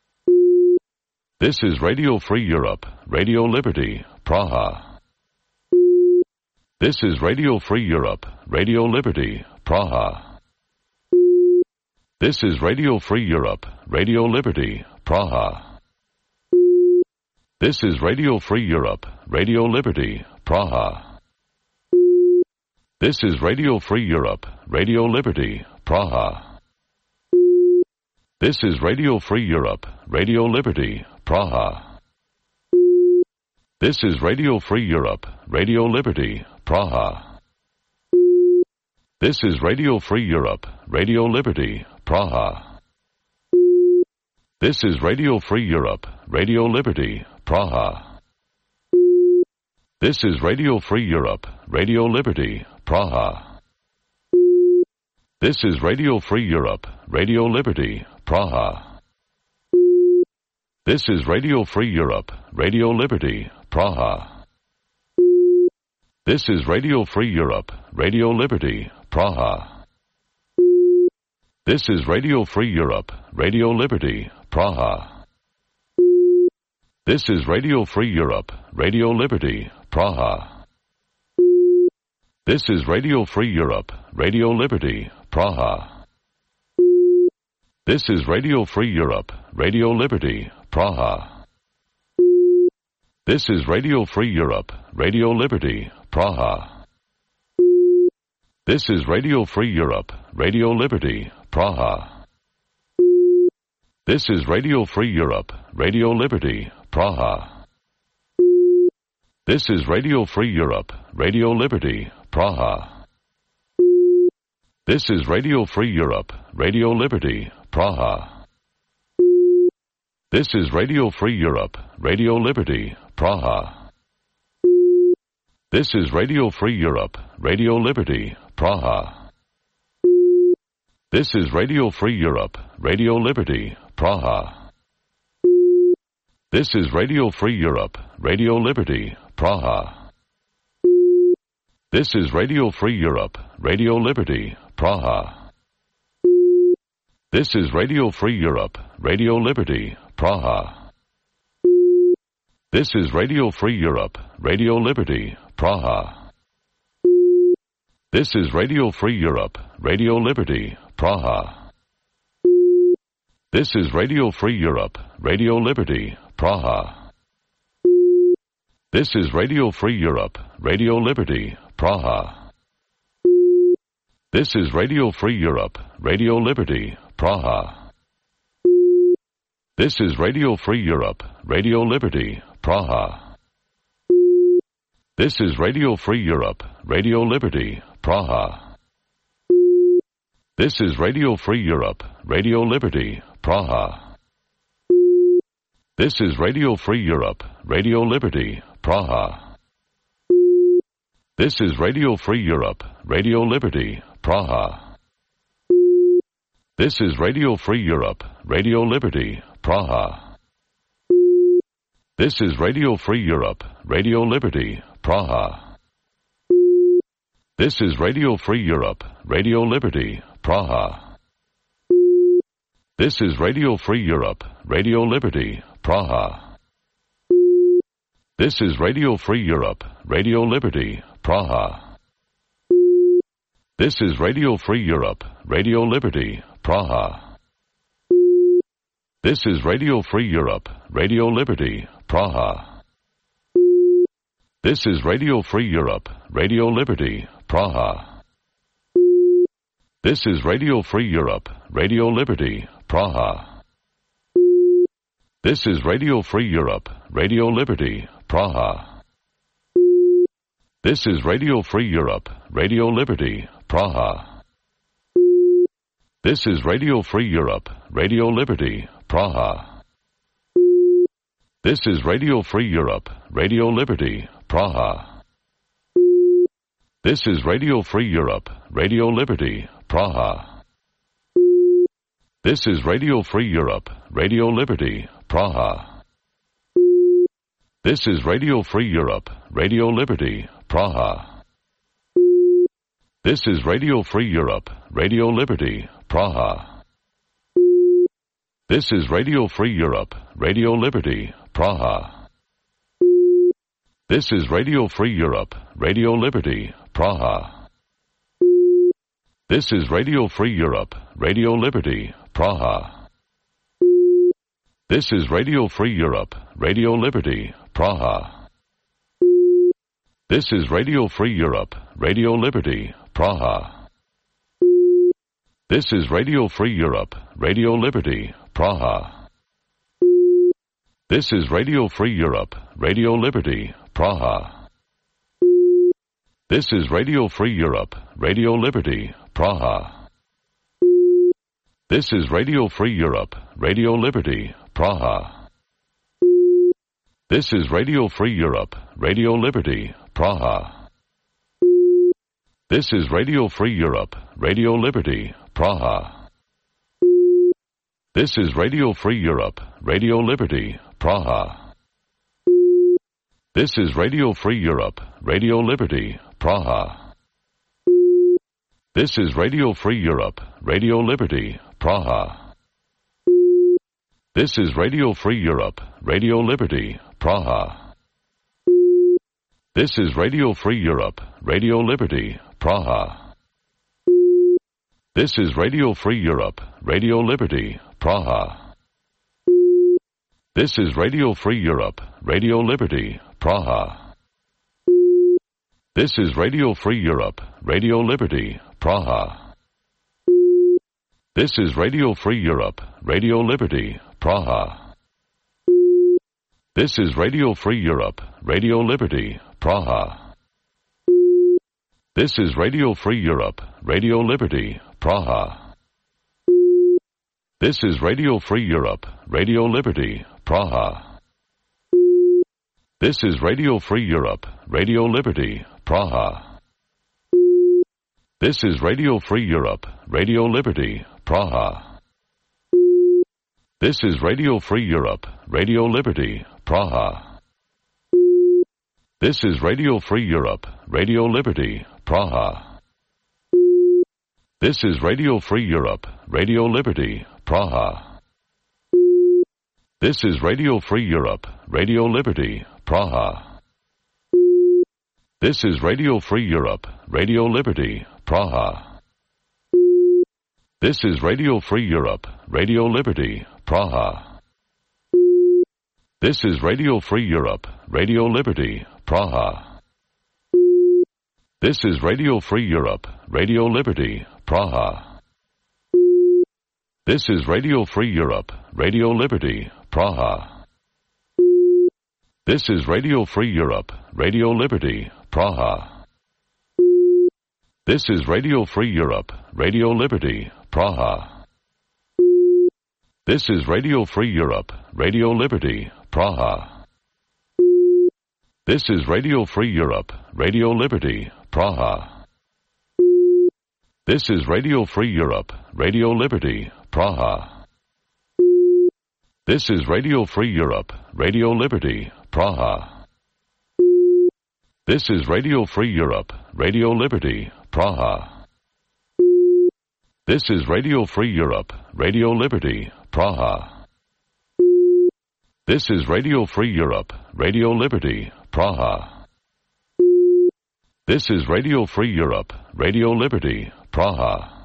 Speaker 1: This is Radio Free Europe, Radio Liberty, Praha. This is Radio Free Europe, Radio Liberty, Praha. This is Radio Free Europe, Radio Liberty, Praha. This is Radio Free Europe, Radio Liberty, Praha. This is Radio Free Europe, Radio Liberty, Praha. This is Radio Free Europe, Radio Liberty, Praha. This is Radio Free Europe, Radio Liberty, Praha. This is Radio Free Europe, Radio Liberty, Praha. This is Radio Free Europe, Radio Liberty, Praha. This is Radio Free Europe, Radio Liberty, Praha. This is Radio Free Europe, Radio Liberty, Praha. This is Radio Free Europe, Radio Liberty, Praha. This is Radio Free Europe, Radio Liberty, Praha. This is Radio Free Europe, Radio Liberty, Praha. This is Radio Free Europe, Radio Liberty, Praha. This is Radio Free Europe, Radio Liberty, Praha. This is Radio Free Europe, Radio Liberty, Praha. This is Radio Free Europe, Radio Liberty, Praha. This is Radio Free Europe, Radio Liberty, Praha. This is Radio Free Europe, Radio Liberty, Praha. This is Radio Free Europe, Radio Liberty, Praha. This is Radio Free Europe, Radio Liberty, Praha. This is Radio Free Europe, Radio Liberty, Praha. This is Radio Free Europe, Radio Liberty, Praha. This is Radio Free Europe, Radio Liberty, Praha. This is Radio Free Europe, Radio Liberty, Praha. This is Radio Free Europe, Radio Liberty, Praha. This is Radio Free Europe, Radio Liberty, Praha. This is Radio Free Europe, Radio Liberty, Praha. This is Radio Free Europe, Radio Liberty, Praha. This is Radio Free Europe, Radio Liberty, Praha. This is Radio Free Europe, Radio Liberty, Praha. This is Radio Free Europe, Radio Liberty, Praha. This is Radio Free Europe, Radio Liberty, Praha. This is Radio Free Europe, Radio Liberty, Praha. This is Radio Free Europe, Radio Liberty, Praha. This is Radio Free Europe, Radio Liberty, Praha. This is Radio Free Europe, Radio Liberty, Praha. This is Radio Free Europe, Radio Liberty, Praha. This is Radio Free Europe, Radio Liberty, Praha. This is Radio Free Europe, Radio Liberty, Praha. This is Radio Free Europe, Radio Liberty, Praha. This is Radio Free Europe, Radio Liberty, Praha. This is Radio Free Europe, Radio Liberty, Praha. This is Radio Free Europe, Radio Liberty, Praha. This is Radio Free Europe, Radio Liberty, Praha. This is Radio Free Europe, Radio Liberty, Praha. This is Radio Free Europe, Radio Liberty, Praha. This is Radio Free Europe, Radio Liberty, Praha. This is Radio Free Europe, Radio Liberty, Praha. This is Radio Free Europe, Radio Liberty, Praha. This is Radio Free Europe, Radio Liberty, Praha. This is Radio Free Europe, Radio Liberty, Praha. This is Radio Free Europe, Radio Liberty, Praha. This is Radio Free Europe, Radio Liberty, Praha. This is Radio Free Europe, Radio Liberty, Praha. This is Radio Free Europe, Radio Liberty, Praha. This is Radio Free Europe, Radio Liberty, Praha. This is Radio Free Europe, Radio Liberty, Praha. This is Radio Free Europe, Radio Liberty, Praha. This is Radio Free Europe, Radio Liberty, Praha. This is Radio Free Europe, Radio Liberty, Praha. This is Radio Free Europe, Radio Liberty, Praha. This is Radio Free Europe, Radio Liberty, Praha. This is Radio Free Europe, Radio Liberty, Praha. This is Radio Free Europe, Radio Liberty, Praha. This is Radio Free Europe, Radio Liberty, Praha. This is Radio Free Europe, Radio Liberty, Praha. This is Radio Free Europe, Radio Liberty, Praha. This is Radio Free Europe, Radio Liberty, Praha. This is Radio Free Europe, Radio Liberty, Praha. This is Radio Free Europe, Radio Liberty, Praha. This is Radio Free Europe, Radio Liberty, Praha. This is Radio Free Europe, Radio Liberty, Praha. This is Radio Free Europe, Radio Liberty, Praha. This is Radio Free Europe, Radio Liberty, Praha. This is Radio Free Europe, Radio Liberty, Praha. This is Radio Free Europe, Radio Liberty, Praha. This is Radio Free Europe, Radio Liberty, Praha. This is Radio Free Europe, Radio Liberty, Praha. This is Radio Free Europe, Radio Liberty, Praha. This is Radio Free Europe, Radio Liberty, Praha. This is Radio Free Europe, Radio Liberty, Praha. This is Radio Free Europe, Radio Liberty, Praha. This is Radio Free Europe, Radio Liberty, Praha. This is Radio Free Europe, Radio Liberty, Praha. This is Radio Free Europe, Radio Liberty, Praha. This is Radio Free Europe, Radio Liberty, Praha. This is Radio Free Europe, Radio Liberty, Praha. This is Radio Free Europe, Radio Liberty, Praha. This is Radio Free Europe, Radio Liberty, Praha. This is Radio Free Europe, Radio Liberty, Praha. This is Radio Free Europe, Radio Liberty, Praha. This is Radio Free Europe, Radio Liberty, Praha. This is Radio Free Europe, Radio Liberty, Praha. This is Radio Free Europe, Radio Liberty, Praha. This is Radio Free Europe, Radio Liberty, Praha. This is Radio Free Europe, Radio Liberty, Praha. This is Radio Free Europe, Radio Liberty, Praha.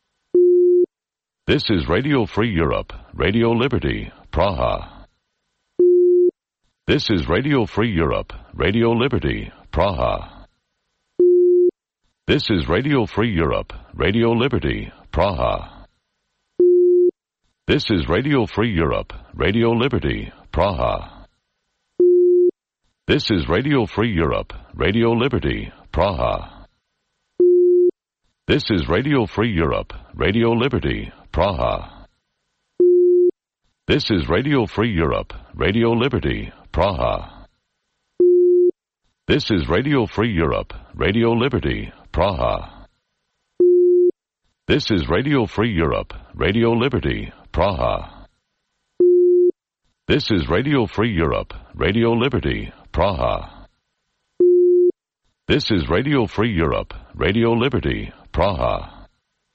Speaker 1: This is Radio Free Europe, Radio Liberty, Praha. This is Radio Free Europe, Radio Liberty, Praha. This is Radio Free Europe, Radio Liberty, Praha. This is Radio Free Europe, Radio Liberty, Praha. This is Radio Free Europe, Radio Liberty, Praha. This is Radio Free Europe, Radio Liberty, Praha. This is Radio Free Europe, Radio Liberty, Praha. This is Radio Free Europe, Radio Liberty, Praha. This is Radio Free Europe, Radio Liberty, Praha. This is Radio Free Europe, Radio Liberty, Praha. This is Radio Free Europe, Radio Liberty, Praha.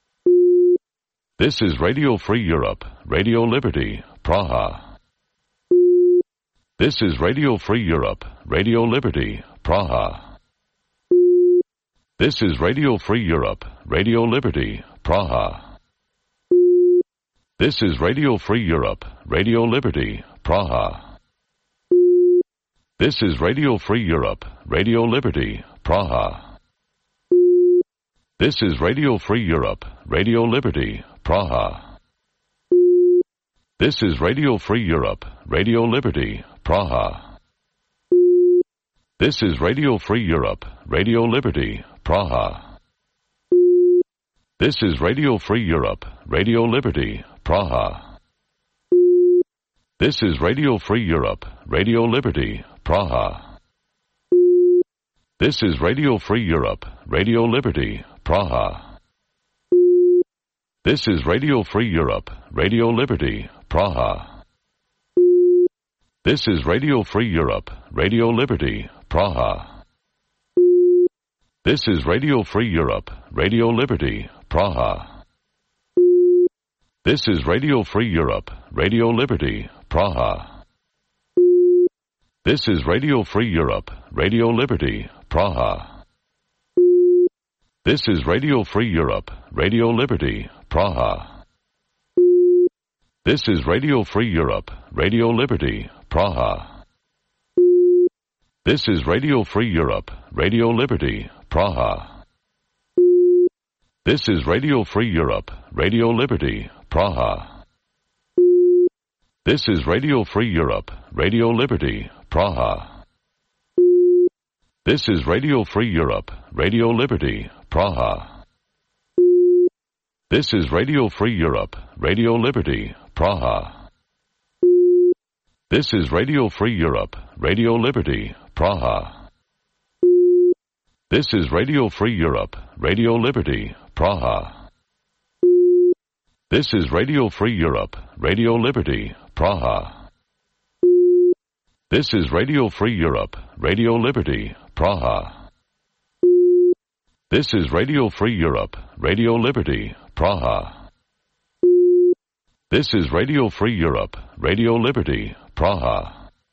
Speaker 1: This is Radio Free Europe, Radio Liberty, Praha. This is Radio Free Europe, Radio Liberty, Praha. This is Radio Free Europe, Radio Liberty, Praha. This is Radio Free Europe, Radio Liberty, Praha. This is Radio Free Europe, Radio Liberty, Praha. This is Radio Free Europe, Radio Liberty, Praha. This is Radio Free Europe, Radio Liberty, Praha. This is Radio Free Europe, Radio Liberty, Praha. This is Radio Free Europe, Radio Liberty, Praha. This is Radio Free Europe, Radio Liberty, Praha. This is Radio Free Europe, Radio Liberty, Praha. This is Radio Free Europe, Radio Liberty, Praha. This is Radio Free Europe, Radio Liberty, Praha. This is Radio Free Europe, Radio Liberty, Praha. This is Radio Free Europe, Radio Liberty, Praha. This is Radio Free Europe, Radio Liberty, Praha. This is Radio Free Europe, Radio Liberty, Praha. This is Radio Free Europe, Radio Liberty, Praha. This is Radio Free Europe, Radio Liberty, Praha. This is Radio Free Europe, Radio Liberty, Praha. This is Radio Free Europe, Radio Liberty, Praha. This is Radio Free Europe, Radio Liberty, Praha. This is Radio Free Europe, Radio Liberty, Praha. This is Radio Free Europe, Radio Liberty, Praha. This is Radio Free Europe, Radio Liberty, Praha. This is Radio Free Europe, Radio Liberty, Praha. This is Radio Free Europe, Radio Liberty, Praha. This is Radio Free Europe, Radio Liberty, Praha. This is Radio Free Europe, Radio Liberty, Praha.